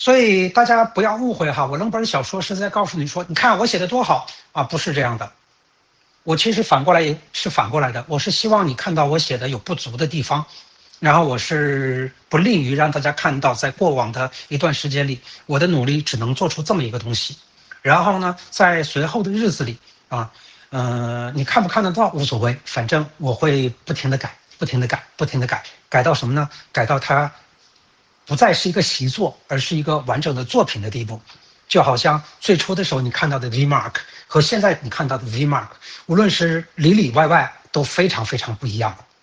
所以大家不要误会哈，我扔本小说是在告诉你说，你看我写的多好啊，不是这样的。我其实反过来也是反过来的，我是希望你看到我写的有不足的地方，然后我是不利于让大家看到，在过往的一段时间里，我的努力只能做出这么一个东西。然后呢，在随后的日子里啊，你看不看得到无所谓，反正我会不停的改，不停的改，不停的改，改到什么呢？改到它不再是一个习作，而是一个完整的作品的地步。就好像最初的时候你看到的 VMark 和现在你看到的 VMark，无论是里里外外都非常非常不一样。